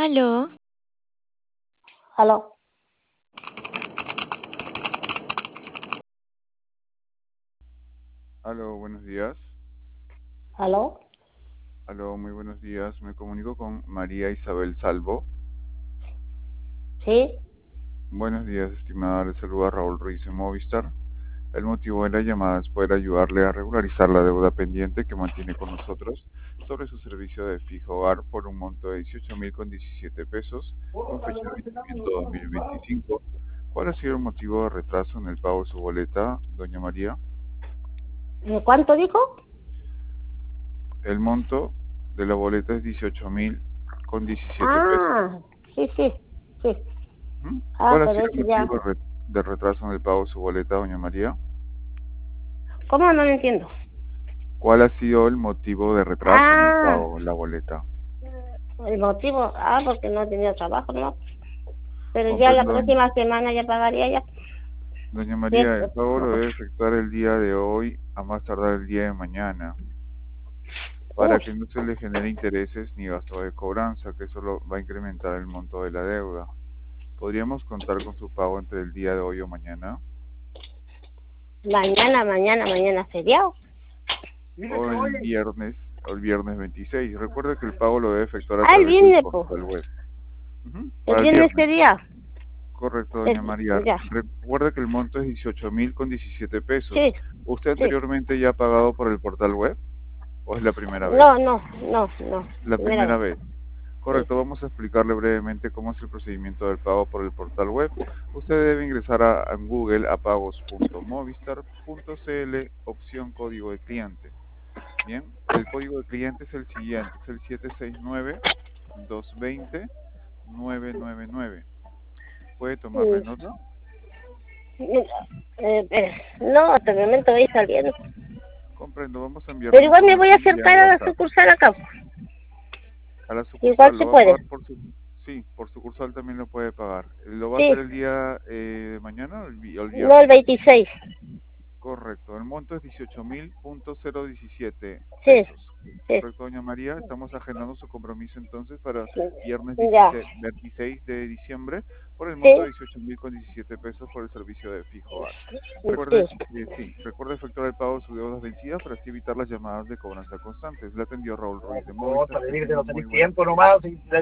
Aló, Aló, Aló, buenos días. aló, Aló, muy buenos días. Me comunico con María Isabel Salvo. sí, Buenos días, estimada. Le saluda Raúl Ruiz de Movistar. El motivo de la llamada es poder ayudarle a regularizar la deuda pendiente que mantiene con nosotros sobre su servicio de fijo hogar por un monto de 18.017 pesos con fecha de vencimiento 2025. ¿Cuál ha sido el motivo de retraso en el pago de su boleta, doña María? ¿cuánto dijo? El monto de la boleta es 18.017 pesos. Ah, sí, sí, sí. Ujú. Ah, ¿Cuál ha pero sido eso el ya. motivo de retraso en el pago de su boleta, doña María? ¿Cómo? No lo entiendo. ¿Cuál ha sido el motivo de retraso en el Ah, pago de la boleta? el motivo, porque no tenía trabajo, ¿no? Pero ya la Comprendo, próxima semana ya pagaría ya. doña María, el Cierto. pago lo debe efectuar el día de hoy a más tardar el día de mañana, para Uy, que no se le genere intereses ni gasto de cobranza, que solo va a incrementar el monto de la deuda. ¿Podríamos contar con su pago entre el día de hoy o mañana? mañana feriado. O el viernes 26. Recuerde que el pago lo debe efectuar a Ah, el través del viernes, pues. portal web. Ujú. El Para el viernes viernes. sería. Correcto, doña María. Ya. Recuerda que el monto es 18.017 pesos. Sí, ¿Usted sí. anteriormente ya ha pagado por el portal web o es la primera vez? No. La Primera primera vez. vez. Sí. Correcto, vamos a explicarle brevemente cómo es el procedimiento del pago por el portal web. Usted debe ingresar a Google a pagos.movistar.cl, opción código de cliente. Bien, el código de cliente es el siguiente, es el 769-220-999. ¿Puede tomarle Mm, nota? no, hasta el momento voy saliendo. Comprendo, vamos a enviarle Pero la igual me voy a información vía acercar a la WhatsApp. sucursal acá. A la Igual sucursal, se lo va a puede. pagar por su... Sí, por sucursal también lo puede pagar. ¿Lo va a hacer Sí, el día de mañana o el no el viernes? 26. Correcto, el monto es 18.017 Sí, pesos. sí, Correcto, doña María, estamos agendando su compromiso entonces para sí. viernes Ya. 26 de diciembre por el monto Sí, de 18.017 pesos por el servicio de fijo hogar. sí. Recuerde, recuerde efectuar el pago de sus deudas vencidas para así evitar las llamadas de cobranza constantes. Le atendió Raúl Ruiz de Movistar, que tenga un muy buen día.